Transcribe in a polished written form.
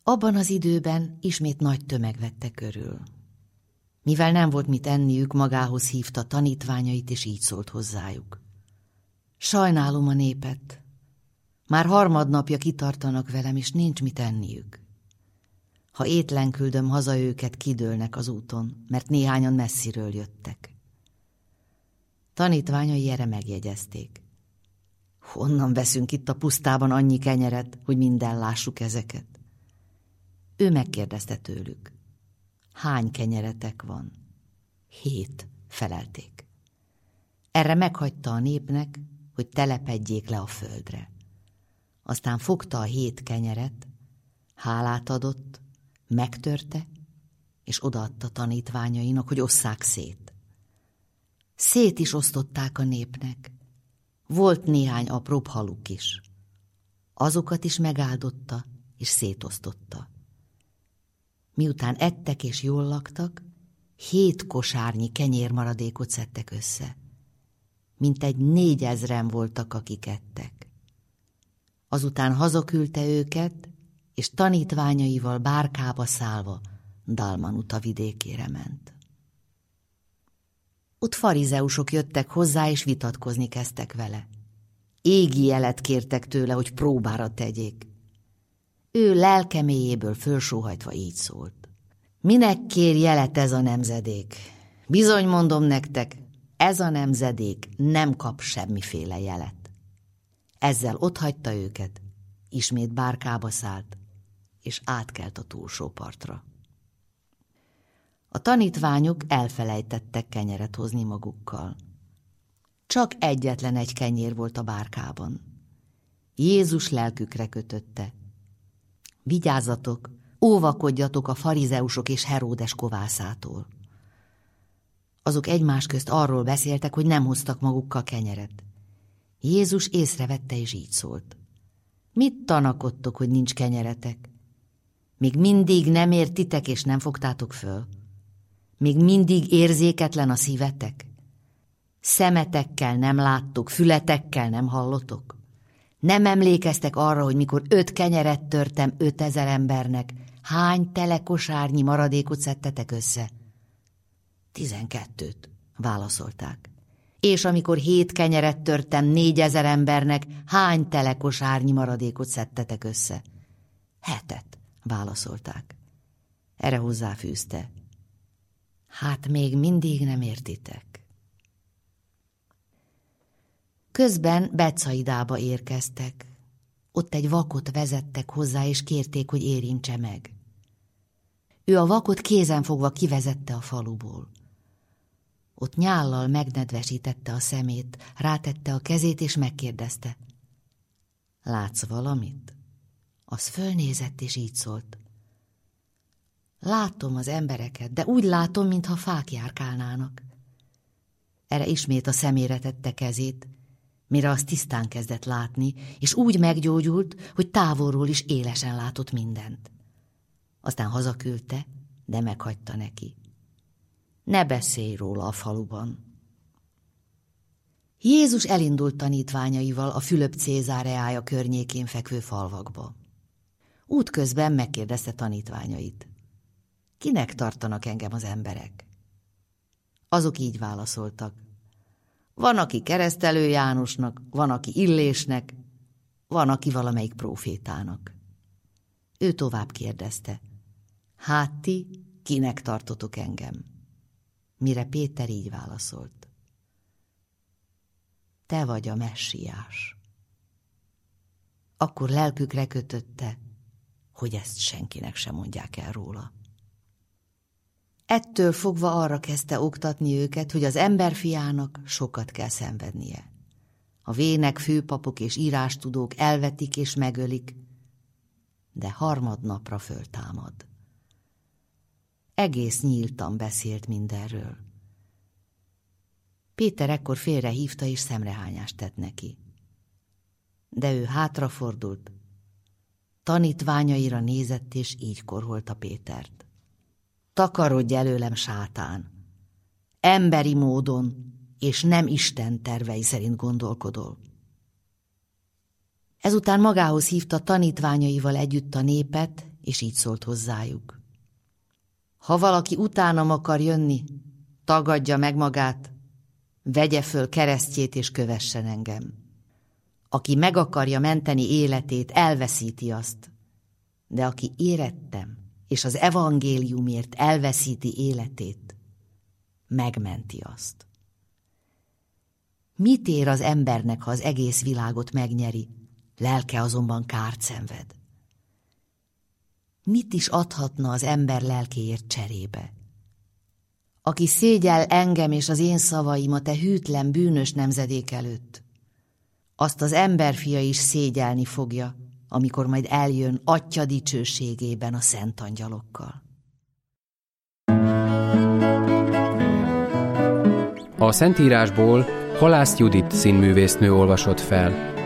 Abban az időben ismét nagy tömeg vette körül. Mivel nem volt mit enniük, magához hívta tanítványait, és így szólt hozzájuk. Sajnálom a népet. Már harmadnapja kitartanak velem, és nincs mit enniük. Ha étlen küldöm haza őket, kidőlnek az úton, mert néhányan messziről jöttek. Tanítványai erre megjegyezték. Honnan veszünk itt a pusztában annyi kenyeret, hogy minden lássuk ezeket? Ő megkérdezte tőlük. Hány kenyeretek van? 7, felelték. Erre meghagyta a népnek, hogy telepedjék le a földre. Aztán fogta a 7 kenyeret, hálát adott, megtörte, és odaadta tanítványainak, hogy osszák szét. Szét is osztották a népnek. Volt néhány apróbb haluk is. Azokat is megáldotta, és szétosztotta. Miután ettek és jól laktak, 7 kosárnyi kenyérmaradékot szedtek össze. Mintegy 4000-en voltak, akik ettek. Azután hazaküldte őket, és tanítványaival bárkába szállva Dalmanuta vidékére ment. Ott farizeusok jöttek hozzá, és vitatkozni kezdtek vele. Égi jelet kértek tőle, hogy próbára tegyék. Ő lelke mélyéből fölsóhajtva így szólt. Minek kér jelet ez a nemzedék? Bizony mondom nektek, ez a nemzedék nem kap semmiféle jelet. Ezzel otthagyta őket, ismét bárkába szállt, és átkelt a túlsó partra. A tanítványok elfelejtettek kenyeret hozni magukkal. Csak egyetlen egy kenyér volt a bárkában. Jézus lelkükre kötötte. Vigyázzatok, óvakodjatok a farizeusok és Heródes kovászától. Azok egymás közt arról beszéltek, hogy nem hoztak magukkal kenyeret. Jézus észrevette, és így szólt. Mit tanakodtok, hogy nincs kenyeretek? Még mindig nem értitek, és nem fogtátok föl? Még mindig érzéketlen a szívetek? Szemetekkel nem láttok, fületekkel nem hallotok? Nem emlékeztek arra, hogy mikor 5 kenyeret törtem 5000 embernek, hány telekosárnyi maradékot szedtetek össze? 12, válaszolták. És amikor 7 kenyeret törtem 4000 embernek, hány telekosárnyi maradékot szedtetek össze? 7, válaszolták. Erre hozzáfűzte. Hát még mindig nem értitek. Közben Betszaidába érkeztek. Ott egy vakot vezettek hozzá, és kérték, hogy érintse meg. Ő a vakot kézen fogva kivezette a faluból. Ott nyállal megnedvesítette a szemét, rátette a kezét, és megkérdezte. Látsz valamit? Az fölnézett, és így szólt. Látom az embereket, de úgy látom, mintha fák járkálnának. Erre ismét a szemére tette kezét, mire az tisztán kezdett látni, és úgy meggyógyult, hogy távolról is élesen látott mindent. Aztán hazaküldte, de meghagyta neki. Ne beszélj róla a faluban. Jézus elindult tanítványaival a Fülöp-Cézáreája környékén fekvő falvakba. Útközben megkérdezte tanítványait. Kinek tartanak engem az emberek? Azok így válaszoltak. Van, aki Keresztelő Jánosnak, van, aki Illésnek, van, aki valamelyik prófétának. Ő tovább kérdezte. Hát ti, kinek tartotok engem? Mire Péter így válaszolt. Te vagy a Messiás. Akkor lelkükre kötötte, hogy ezt senkinek sem mondják el róla. Ettől fogva arra kezdte oktatni őket, hogy az emberfiának sokat kell szenvednie. A vének, főpapok és írástudók elvetik és megölik, de harmadnapra föltámad. Egész nyíltan beszélt mindenről. Péter ekkor félrehívta és szemrehányást tett neki. De ő hátrafordult, tanítványaira nézett, és így korholta Pétert. Takarodj előlem, sátán! Emberi módon, és nem Isten tervei szerint gondolkodol. Ezután magához hívta tanítványaival együtt a népet, és így szólt hozzájuk. Ha valaki utánam akar jönni, tagadja meg magát, vegye föl keresztjét és kövessen engem. Aki meg akarja menteni életét, elveszíti azt, de aki érettem, és az evangéliumért elveszíti életét, megmenti azt. Mit ér az embernek, ha az egész világot megnyeri, lelke azonban kárt szenved? Mit is adhatna az ember lelkéért cserébe? Aki szégyel engem és az én szavaimat e hűtlen, bűnös nemzedék előtt, azt az emberfia is szégyelni fogja, amikor majd eljön Atya dicsőségében a szent angyalokkal. A Szentírásból Halász Judit színművésznő olvasott fel.